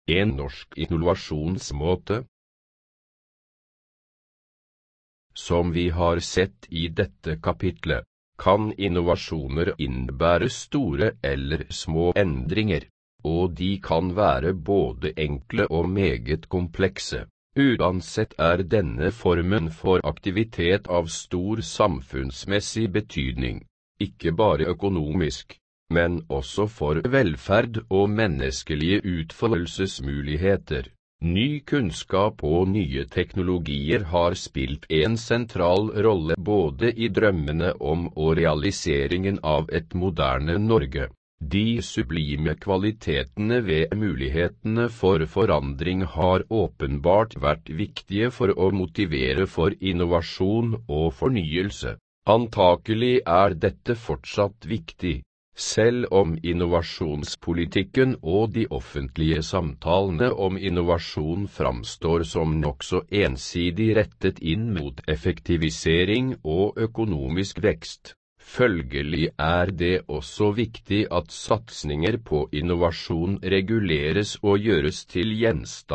En norsk innovasjonsmåte. Som vi har sett i dette kapitlet, kan innovasjoner innebære store eller små endringer, og de kan være både enkle og meget komplekse. Uansett er denne formen for aktivitet av stor samfunnsmessig betydning, ikke bare økonomisk, men også for velferd og menneskelige utfoldelsesmuligheter. Ny kunnskap og nye teknologier har spilt en sentral rolle både i drømmene om og realiseringen av et moderne Norge. De sublime kvalitetene ved mulighetene for forandring har åpenbart vært viktige for å motivere for innovasjon og fornyelse. Antakelig er dette fortsatt viktig, selv om innovasjonspolitikken og de offentlige samtalene om innovasjon framstår som nokså ensidig rettet inn mot effektivisering og økonomisk vekst. Følgelig er det også viktig at satsninger på innovasjon reguleres og gjøres til gjenstand